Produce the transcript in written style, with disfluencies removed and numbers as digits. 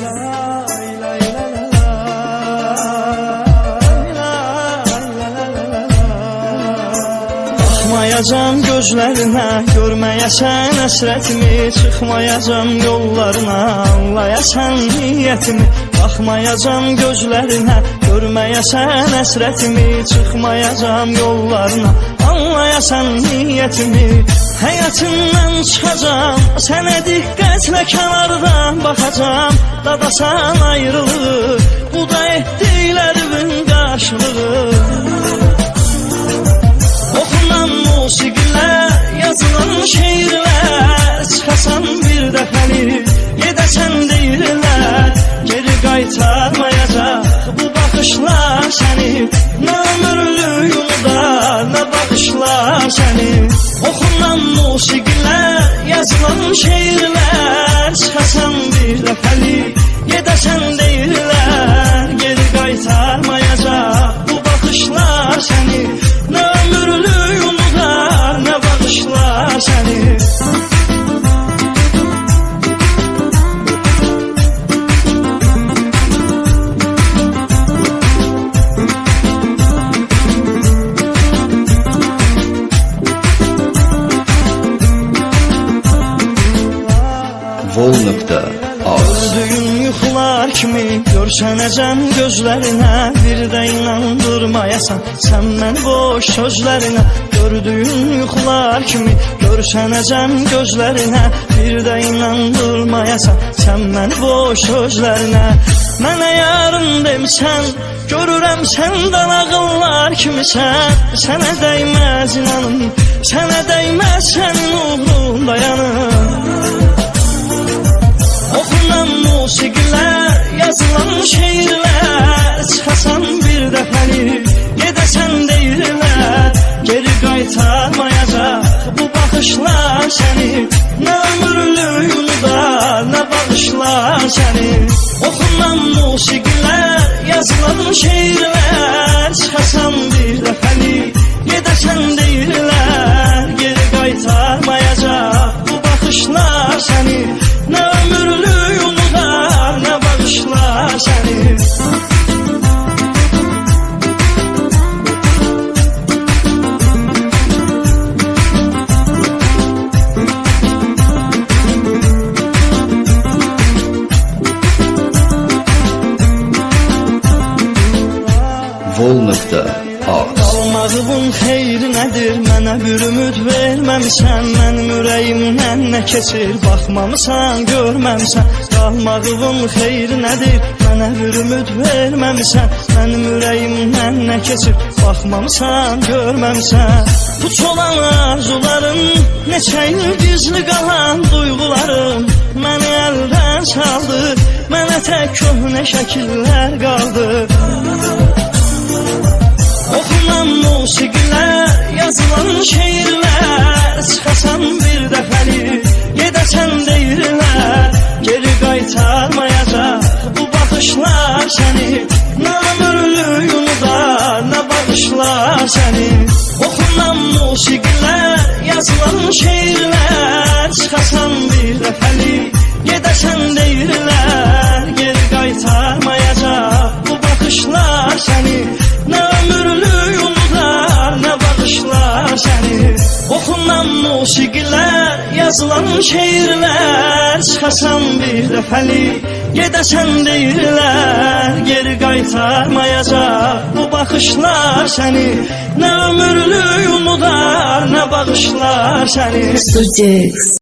Baxmayacam gözlərinə, görməyəsən əsrətimi, çıxmayacam yollarına, anlayasan niyyətimi. Baxmayacam gözlərinə, görməyəsən əsrətimi, çıxmayacam yollarına, anlayasan niyyətimi. Həyatından çıxacam, sənə diqqətlə kənardan baxacam, dadasan ayrılığı, bu da etdiklərimin qarşılığı. Oxunan musiqilər, yazılan şeirlər, çıxasan bir dəfəlik, gedəsən deyirlər, geri qaytarmayacaq bu baxışlar səni, nə ömürlük unudar, nə bağışlar səni. Oxunan musiqilər, yazılan şeirlər, çıxasan bir dəfəlik, gedəsən deyirlər, geri qaytarmayacaq bu baxışlar səni, nə ömürlük unudar, nə bağışlar səni. Gördüyün yuxular kimi görsənəcəm gözlərinə, bir də inandırmayasan sən məni boş sözlərinə. Gördüyün yuxular kimi görsənəcəm gözlərinə, bir də inandırmayasan sən məni boş sözlərinə. Mənə yarın demisən, görürəm səndən ağıllar kimisən, sənə dəyməz inanım, sənə dəyməz sənin uğrun dayanım. Oxunan musiqilər, yazılan şeirlər, çıxasan bir dəfəlik, gedəsən deyirlər, geri qaytarmayacaq bu baxışlar səni, nə ömürlük unudar, nə bağışlar səni. Oxunan musiqilər, yazılan şeirlər, çıxasan bir dəfəlik, gedəsən deyirlər, geri qaytarmayacaq bu baxışlar səni, nə ömürlük unudar, nə bağışlar səni. Qalmağımın xeyri nədir, mənə bir ümid verməmisən, mənim ürəyimdən nə keçir, baxmamısan, görməmisən. Qalmağımın xeyri nədir, mənə bir ümid verməmisən, mənim ürəyimdən nə keçir, baxmamısan, görməmisən. Puç olan arzularım, neçə il gizli qalan duyğularım, məni əldən saldı, mənə tək köhnə şəkillər qaldı. Oxunan musiqilər, yazılan şeirlər, çıxasan bir dəfəlik, gedəsən deyirlər, geri qaytarmayacaq bu baxışlar səni, nə ömürlük unudar, nə bağışlar səni. Oxunan musiqilər, yazılan şeirlər, çıxasan bir dəfəlik, gedəsən deyirlər, geri qaytarmayacaq bu baxışlar səni, nə ömürlük unudar, nə bağışlar səni. Oxunan musiqilər, yazılan şeirlər, çıxasan bir dəfəlik, gedəsən deyirlər, geri qaytarmayacaq bu baxışlar səni, nə ömürlük unudar, nə bağışlar səni.